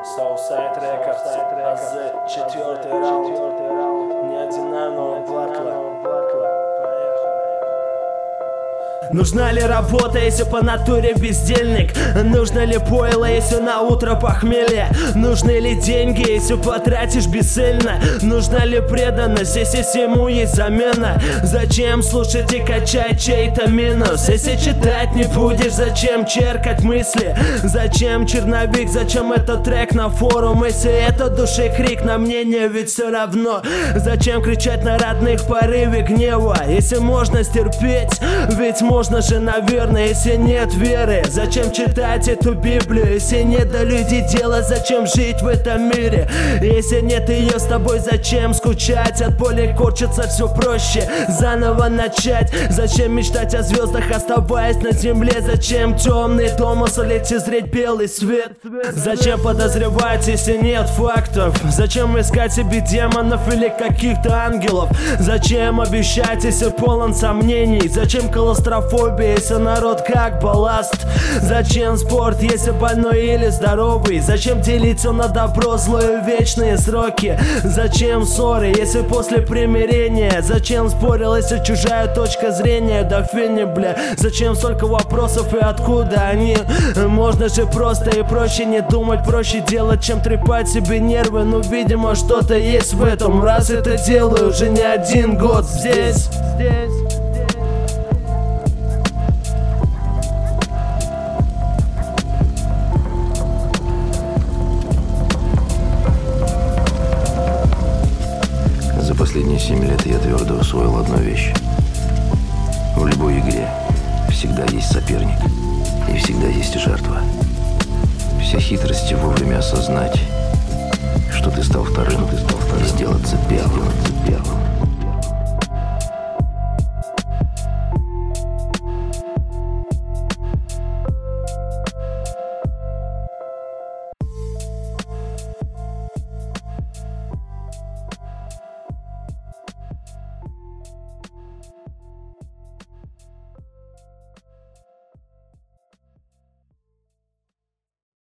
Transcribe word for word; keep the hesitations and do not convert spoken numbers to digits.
Southside Records, АЗ, четвертый раунд, неординарного батла. Нужна ли работа, если по натуре бездельник? Нужно ли пойло, если на утро похмелье? Нужны ли деньги, если потратишь бесцельно? Нужна ли преданность, если всему есть замена? Зачем слушать и качать чей-то минус? Если читать не будешь, зачем черкать мысли? Зачем черновик, зачем этот трек на форум? Если это души крик, на мнение ведь все равно. Зачем кричать на родных в порыве гнева? Если можно стерпеть, ведь можно Можно же, наверное, если нет веры. Зачем читать эту Библию, если нет до людей дела? Зачем жить в этом мире, если нет ее с тобой? Зачем скучать? От боли корчится все проще заново начать. Зачем мечтать о звездах, оставаясь на земле? Зачем темный домысл лицезреть белый свет? Зачем подозревать, если нет фактов? Зачем искать себе демонов или каких-то ангелов? Зачем обещать, если полон сомнений? Зачем клаустрофобия, если народ как балласт? Зачем спорт, если больной или здоровый? Зачем делиться на добро, зло и вечные сроки? Зачем ссоры, если после примирения? Зачем спорил, если чужая точка зрения? Да фини, бля, зачем столько вопросов и откуда они? Можно же просто и проще не думать, проще делать, чем трепать себе нервы. Ну, видимо, что-то есть в этом, раз это делаю уже не один год здесь. Здесь. За последние семь лет я твердо усвоил одну вещь. В любой игре всегда есть соперник и всегда есть жертва. Вся хитрость вовремя осознать, что ты стал вторым, ты стал вторым, и сделаться первым.